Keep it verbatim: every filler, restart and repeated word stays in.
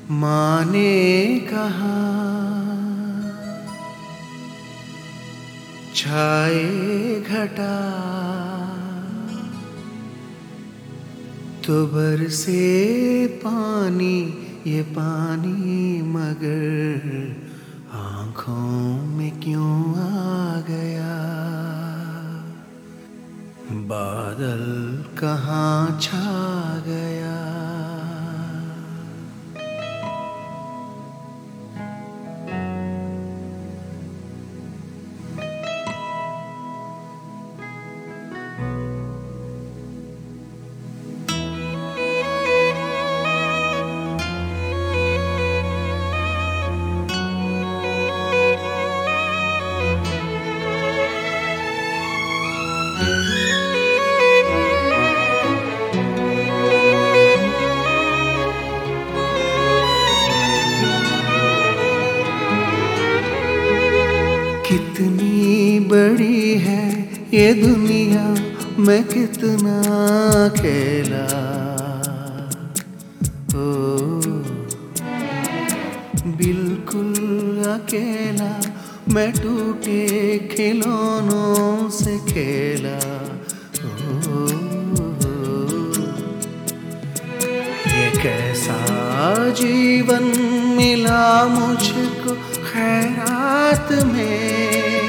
माँ ने कहा छाए घटा तो बरसे पानी, ये पानी मगर आँखों में क्यों आ गया। बादल कहाँ छा गया। कितनी बड़ी है ये दुनिया, मैं कितना अकेला। ओ बिल्कुल अकेला, मैं टूटे खिलौनों से खेला। ओ ये कैसा जीवन मिला मुझको खैरात में।